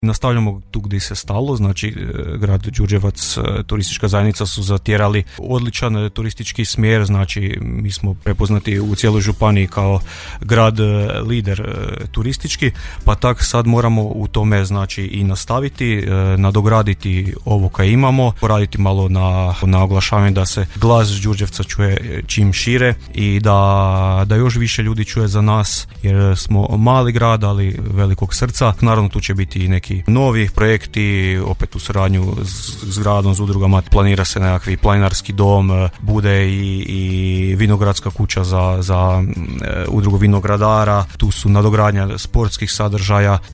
Nastavljamo tu gdje se stalo, znači grad Đurđevac, turistička zajednica su zatjerali odličan turistički smjer, znači mi smo prepoznati u cijeloj županiji kao grad lider turistički, pa tak sad moramo u tome znači i nastaviti, nadograditi ovo kaj imamo, poraditi malo na oglašavanju da se glas Đurđevca čuje čim šire i da još više ljudi čuje za nas, jer smo mali grad, ali velikog srca. Naravno tu će biti i neki novi projekti, opet u suradnju s gradom, s udrugama. Planira se nekakvi planinarski dom, bude i vinogradska kuća za udrugu vinogradara, tu su nadogradnja sportskih sadržaja.